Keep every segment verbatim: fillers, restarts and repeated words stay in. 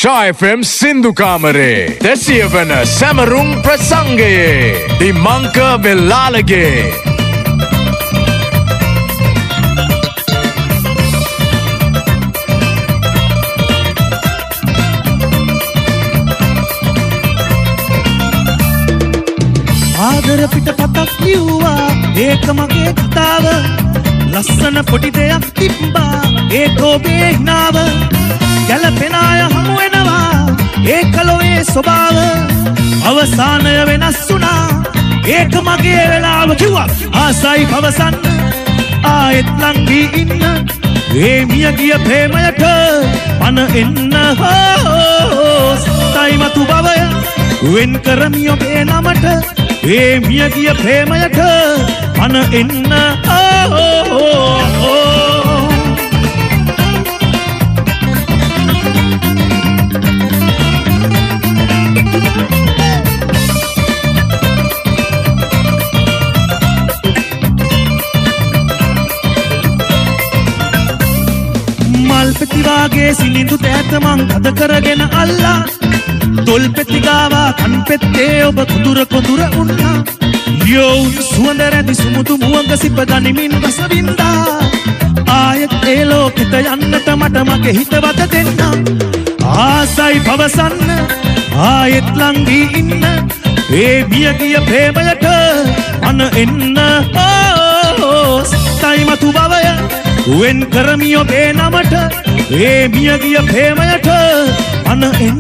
Shah F M Sindhu Kamare දෙසිය වන සැමරුම් ප්‍රසංගයේ දිමංක වෙල්ලාලගේ ආදර පිට පතක් ලිව්වා ඒක මගේ කතාව ලස්සන පොඩි දෙයක් තිබ්බා ඒක ඔබේ හිනාව ගැලපෙන අය හමු වෙනවා ඒක ලෝයේ ස්වභාව අවසානය වෙනස් වුණා ඒක මගේ වෙලාව කිව්වා ආසයි පවසන්න ආයෙත් ලංගී ඉන්න ඒ මිය ගිය ප්‍රේමයට පන එන්න හෝ සතයි මතු බවය වෙන් කරමි ඔබේ නමට ඒ මිය ගිය ප්‍රේමයට පන එන්න මල් පෙති වාගේ සිනිඳු තෑත මං කද කරගෙන අල්ලා තොල් පෙති ගාවා කන් පෙත්තේ ඔබ කුදුර කුදුර උන්නා යෝන් සුවඳ රැඳි සුමුදු මුවඟ සිප ගනිමින් රස වින්දා ආයෙත් ඒ ලෝකෙට යන්නට මට මගේ හිතවත දෙන්න ආසයි පවසන්න ආයෙත් ලංගී ඉන්න ඒ මිය ගිය ප්‍රේමයට අන එන්න සතයි මතු බවය වෙන් කරමි ඔබේ නමට ඒ මිය ගිය ප්‍රේමයට අන එන්න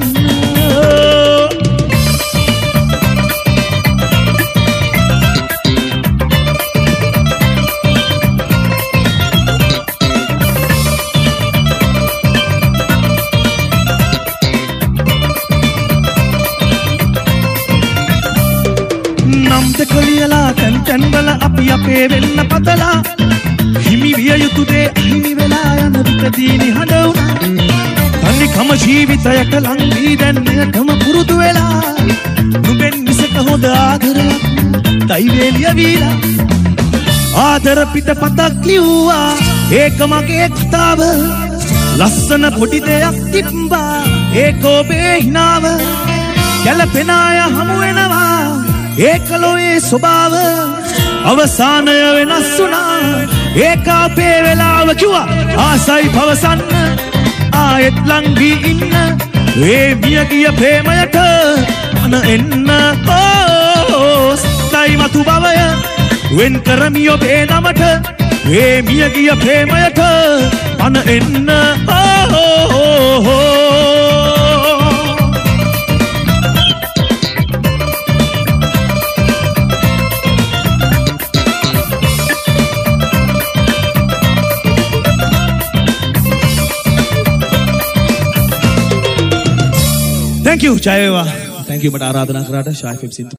නම් දෙක ලියලා තැන් තැන් වල අපි අපේ වෙන්න පතලා හිමි විය යුතු දේ හිමි වෙලා යන විකදී නිහඬ වුණා තනිකම ජීවිතයට ලං වී දැන් මෙයටම පුරුදු වෙලා නුඹෙන් මිසක හොඳ ආදරයක් දෛවේලිය වීලා ආදර පිට පතක් ලිව්වා ඒක මගේ කතාව ලස්සන පොඩි දෙයක් තිබ්බා ඒක ඔබේ හිනාව ගැලපෙන අය හමු වෙනවා ඒක ලෝයේ ස්වභාව අවසානය වෙනස් වුණා ඒක අපේ වෙලාව කිව්වා ආසයි පවසන්න ආයෙත් ලංගී ඉන්න ඒ මිය ගිය ප්‍රේමයට අන එන්න සතයි මතු බවය වෙන් කරමි ඔබේ නමට ඒ මිය ගිය ප්‍රේමයට අන එන්න Thank you, Jai Thank you, මට ආරාධනා කරාට Shah F M Sindhu